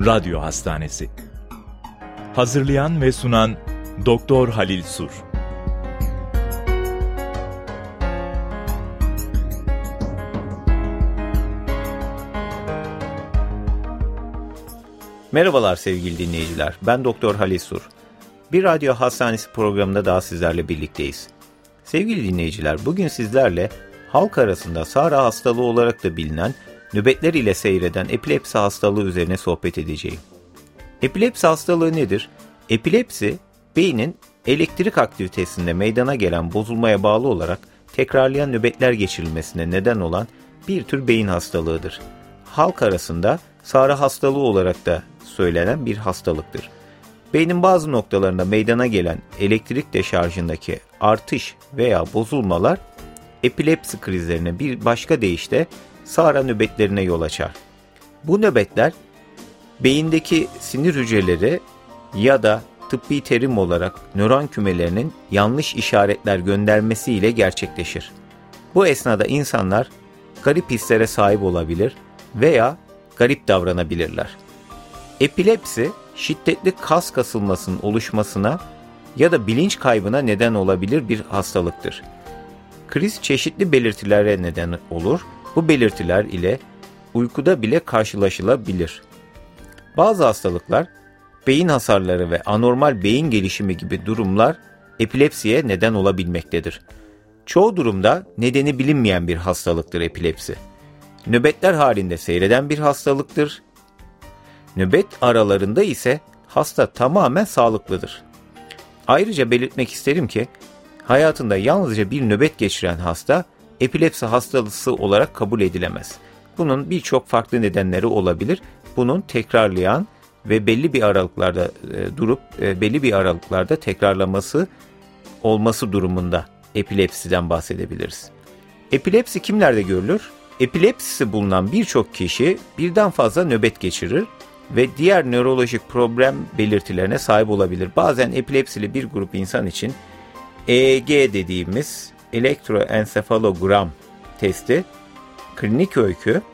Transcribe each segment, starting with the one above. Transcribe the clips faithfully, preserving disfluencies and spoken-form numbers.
Radyo Hastanesi. Hazırlayan ve sunan Doktor Halil Sur. Merhabalar sevgili dinleyiciler, ben Doktor Halil Sur. Bir Radyo Hastanesi programında daha sizlerle birlikteyiz. Sevgili dinleyiciler, bugün sizlerle halk arasında SARA hastalığı olarak da bilinen, nöbetler ile seyreden epilepsi hastalığı üzerine sohbet edeceğim. Epilepsi hastalığı nedir? Epilepsi, beynin elektrik aktivitesinde meydana gelen bozulmaya bağlı olarak tekrarlayan nöbetler geçirilmesine neden olan bir tür beyin hastalığıdır. Halk arasında SARA hastalığı olarak da söylenen bir hastalıktır. Beynin bazı noktalarında meydana gelen elektrik deşarjındaki artış veya bozulmalar epilepsi krizlerine, bir başka deyişle SARA nöbetlerine yol açar. Bu nöbetler beyindeki sinir hücreleri ya da tıbbi terim olarak nöron kümelerinin yanlış işaretler göndermesiyle gerçekleşir. Bu esnada insanlar garip hislere sahip olabilir veya garip davranabilirler. Epilepsi, şiddetli kas kasılmasının oluşmasına ya da bilinç kaybına neden olabilir bir hastalıktır. Kriz çeşitli belirtilere neden olur. Bu belirtiler ile uykuda bile karşılaşılabilir. Bazı hastalıklar, beyin hasarları ve anormal beyin gelişimi gibi durumlar epilepsiye neden olabilmektedir. Çoğu durumda nedeni bilinmeyen bir hastalıktır epilepsi. Nöbetler halinde seyreden bir hastalıktır. Nöbet aralarında ise hasta tamamen sağlıklıdır. Ayrıca belirtmek isterim ki, hayatında yalnızca bir nöbet geçiren hasta, epilepsi hastası olarak kabul edilemez. Bunun birçok farklı nedenleri olabilir. Bunun tekrarlayan ve belli bir aralıklarda e, durup e, belli bir aralıklarda tekrarlaması olması durumunda epilepsiden bahsedebiliriz. Epilepsi kimlerde görülür? Epilepsisi bulunan birçok kişi birden fazla nöbet geçirir ve diğer nörolojik problem belirtilerine sahip olabilir. Bazen epilepsili bir grup insan için E E G dediğimiz elektroensefalogram testi, klinik öykü,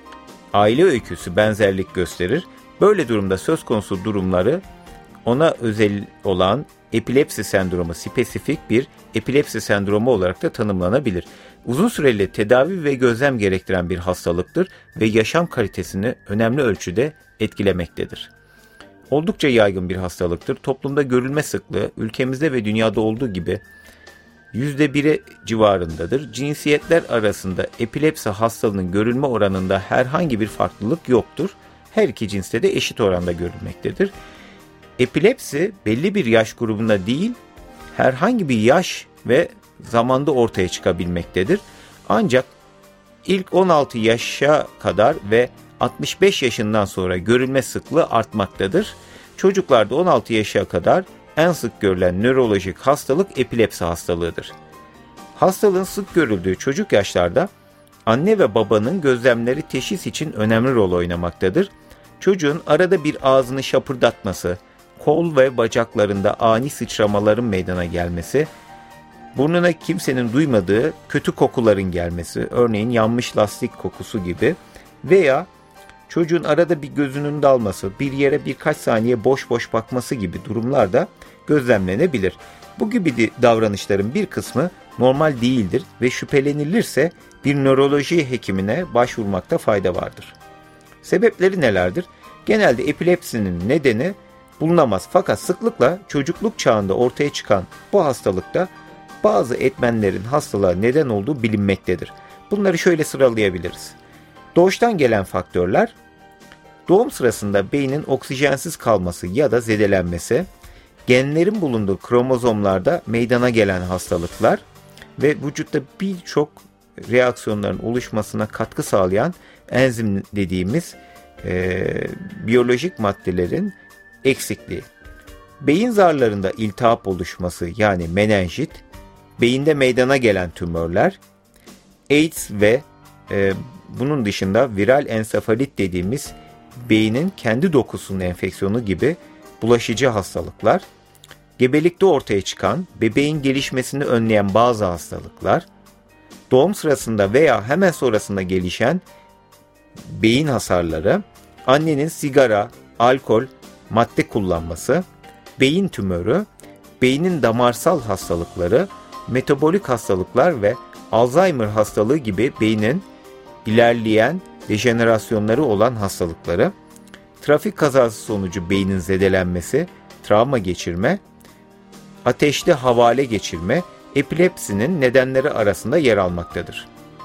aile öyküsü benzerlik gösterir. Böyle durumda söz konusu durumları ona özel olan epilepsi sendromu, spesifik bir epilepsi sendromu olarak da tanımlanabilir. Uzun süreli tedavi ve gözlem gerektiren bir hastalıktır ve yaşam kalitesini önemli ölçüde etkilemektedir. Oldukça yaygın bir hastalıktır. Toplumda görülme sıklığı ülkemizde ve dünyada olduğu gibi yüzde biri civarındadır. Cinsiyetler arasında epilepsi hastalığının görülme oranında herhangi bir farklılık yoktur. Her iki cinste de eşit oranda görülmektedir. Epilepsi belli bir yaş grubunda değil, herhangi bir yaş ve zamanda ortaya çıkabilmektedir. Ancak ilk on altı yaşa kadar ve altmış beş yaşından sonra görülme sıklığı artmaktadır. Çocuklarda on altı yaşa kadar en sık görülen nörolojik hastalık epilepsi hastalığıdır. Hastalığın sık görüldüğü çocuk yaşlarda anne ve babanın gözlemleri teşhis için önemli rol oynamaktadır. Çocuğun arada bir ağzını şapırdatması, kol ve bacaklarında ani sıçramaların meydana gelmesi, burnuna kimsenin duymadığı kötü kokuların gelmesi, örneğin yanmış lastik kokusu gibi veya çocuğun arada bir gözünün dalması, bir yere birkaç saniye boş boş bakması gibi durumlar da gözlemlenebilir. Bu gibi davranışların bir kısmı normal değildir ve şüphelenilirse bir nöroloji hekimine başvurmakta fayda vardır. Sebepleri nelerdir? Genelde epilepsinin nedeni bulunamaz, fakat sıklıkla çocukluk çağında ortaya çıkan bu hastalıkta bazı etmenlerin hastalığa neden olduğu bilinmektedir. Bunları şöyle sıralayabiliriz. Doğuştan gelen faktörler, doğum sırasında beynin oksijensiz kalması ya da zedelenmesi, genlerin bulunduğu kromozomlarda meydana gelen hastalıklar ve vücutta birçok reaksiyonların oluşmasına katkı sağlayan enzim dediğimiz e, biyolojik maddelerin eksikliği. Beyin zarlarında iltihap oluşması yani menenjit, beyinde meydana gelen tümörler, AIDS ve e, bunun dışında viral ensefalit dediğimiz beynin kendi dokusunun enfeksiyonu gibi bulaşıcı hastalıklar, gebelikte ortaya çıkan bebeğin gelişmesini önleyen bazı hastalıklar, doğum sırasında veya hemen sonrasında gelişen beyin hasarları, annenin sigara, alkol, madde kullanması, beyin tümörü, beynin damarsal hastalıkları, metabolik hastalıklar ve Alzheimer hastalığı gibi beynin ilerleyen dejenerasyonları olan hastalıkları, trafik kazası sonucu beynin zedelenmesi, travma geçirme, ateşli havale geçirme, epilepsinin nedenleri arasında yer almaktadır.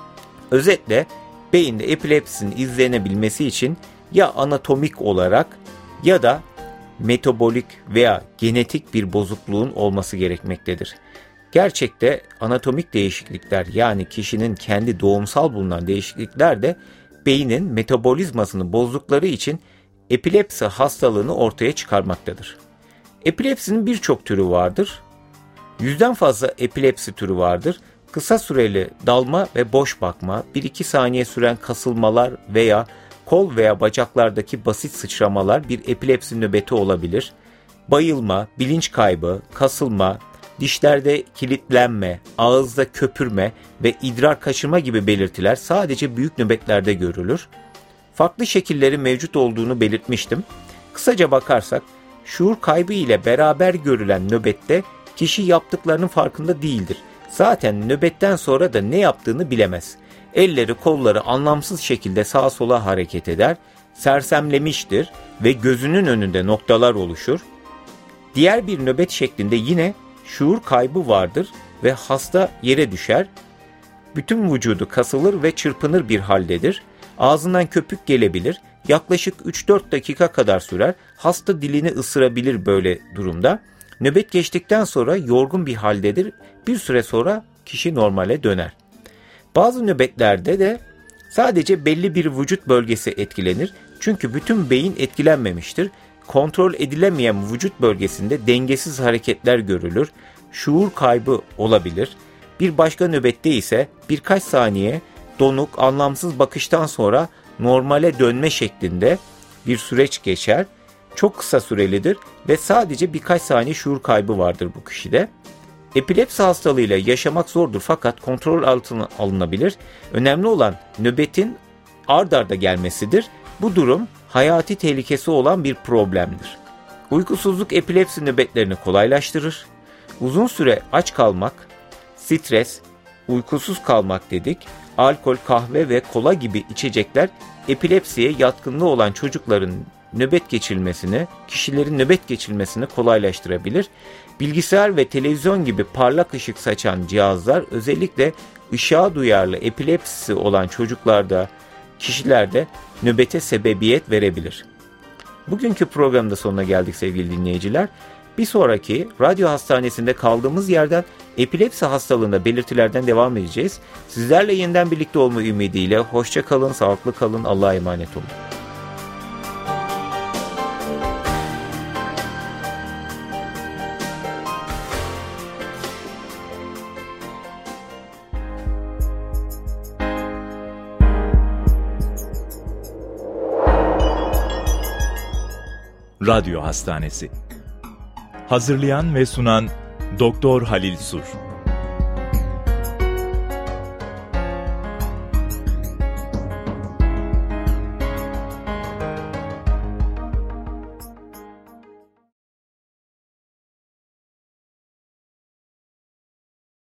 Özetle beyinde epilepsinin izlenebilmesi için ya anatomik olarak ya da metabolik veya genetik bir bozukluğun olması gerekmektedir. Gerçekte anatomik değişiklikler, yani kişinin kendi doğumsal bulunan değişiklikler de beynin metabolizmasını bozdukları için epilepsi hastalığını ortaya çıkarmaktadır. Epilepsinin birçok türü vardır. Yüzden fazla epilepsi türü vardır. Kısa süreli dalma ve boş bakma, bir iki saniye süren kasılmalar veya kol veya bacaklardaki basit sıçramalar bir epilepsi nöbeti olabilir. Bayılma, bilinç kaybı, kasılma, dişlerde kilitlenme, ağızda köpürme ve idrar kaçırma gibi belirtiler sadece büyük nöbetlerde görülür. Farklı şekilleri mevcut olduğunu belirtmiştim. Kısaca bakarsak, şuur kaybı ile beraber görülen nöbette kişi yaptıklarının farkında değildir. Zaten nöbetten sonra da ne yaptığını bilemez. Elleri, kolları anlamsız şekilde sağa sola hareket eder, sersemlemiştir ve gözünün önünde noktalar oluşur. Diğer bir nöbet şeklinde yine şuur kaybı vardır ve hasta yere düşer. Bütün vücudu kasılır ve çırpınır bir haldedir. Ağzından köpük gelebilir. Yaklaşık üç dört dakika kadar sürer. Hasta dilini ısırabilir böyle durumda. Nöbet geçtikten sonra yorgun bir haldedir. Bir süre sonra kişi normale döner. Bazı nöbetlerde de sadece belli bir vücut bölgesi etkilenir. Çünkü bütün beyin etkilenmemiştir. Kontrol edilemeyen vücut bölgesinde dengesiz hareketler görülür. Şuur kaybı olabilir. Bir başka nöbette ise birkaç saniye donuk, anlamsız bakıştan sonra normale dönme şeklinde bir süreç geçer. Çok kısa sürelidir ve sadece birkaç saniye şuur kaybı vardır bu kişide. Epilepsi hastalığıyla yaşamak zordur fakat kontrol altına alınabilir. Önemli olan nöbetin ard arda gelmesidir. Bu durum hayati tehlikesi olan bir problemdir. Uykusuzluk epilepsi nöbetlerini kolaylaştırır. Uzun süre aç kalmak, stres, uykusuz kalmak dedik, alkol, kahve ve kola gibi içecekler epilepsiye yatkınlığı olan çocukların nöbet geçirmesini, kişilerin nöbet geçirmesini kolaylaştırabilir. Bilgisayar ve televizyon gibi parlak ışık saçan cihazlar özellikle ışığa duyarlı epilepsisi olan çocuklarda, kişilerde nöbete sebebiyet verebilir. Bugünkü programda sonuna geldik sevgili dinleyiciler. Bir sonraki radyo hastanesinde kaldığımız yerden epilepsi hastalığında belirtilerden devam edeceğiz. Sizlerle yeniden birlikte olma ümidiyle hoşça kalın, sağlıklı kalın, Allah'a emanet olun. Radyo Hastanesi. Hazırlayan ve sunan Doktor Halil Sur.